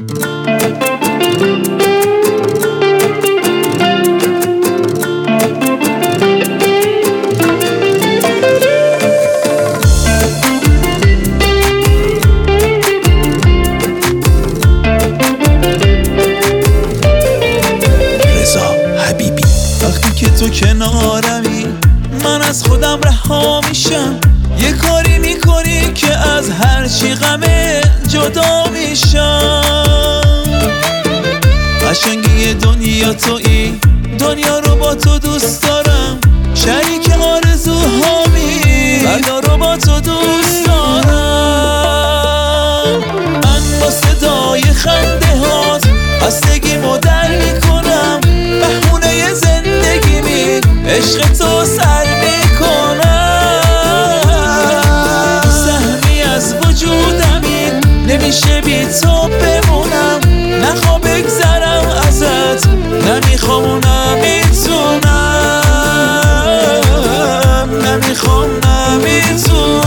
وقتی که تو کنارمی من از خودم رها میشم، یه کاری میکنی که از هر چی غمه جدا میشم. قشنگی دنیا تویی، دنیا رو با تو دوست دارم، شریک آرزوهامی، فردا رو با تو دوست دارم. من با صدای خنده هات خستگیمو در میکنم، بهونه زندگیمی عشق تو سر میکنم. سهمی از وجودمی، نمیشه بی تو بمونم، نخواه بگذرم ازت، نمیخوام و نمیتونم، نمیخوام نمیتونم.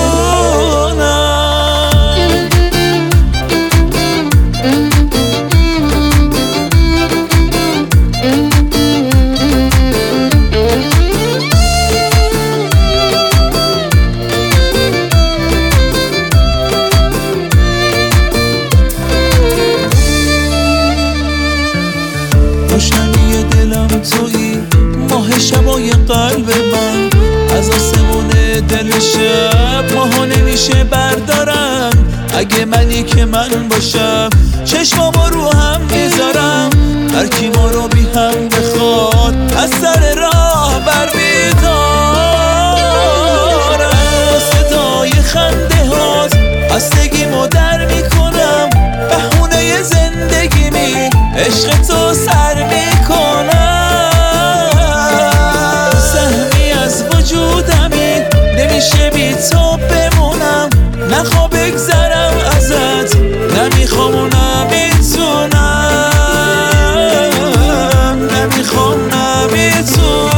روشنی دلم تویی، ماه شبای قلب من، از آسمون دل شب ماها نمیشه بردارم. اگه منی که من باشم، چشمامو رو هم میذارم، هر کی ما رو بی هم بخواد از سر راه بر میدارم. صدای خنده هات خستگیمو در میکنم، بهونه زندگیمی عشق تو سر میکنم. سهمی از وجودمی، نمیشه بی تو بمونم، نخواه بگذرم ازت، نمیخوام و نمیتونم، نمیخوام نمیتونم.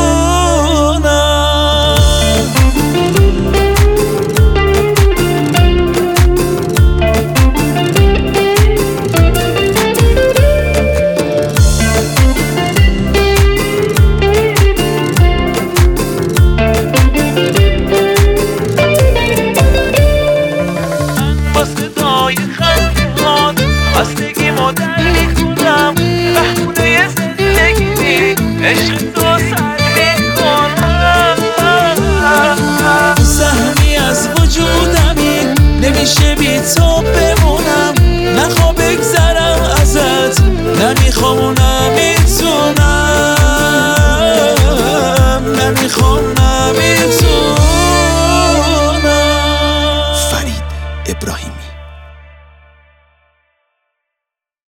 خستگیمو در میکنم، بهونه زندگیمی عشق تو سر میکنم. سهمی از وجودمی، نمیشه بی تو بمونم، نخواه بگذرم ازت، نمیخوام و نمیتونم، نمیخوام نمیتونم. فرید ابراهیمی.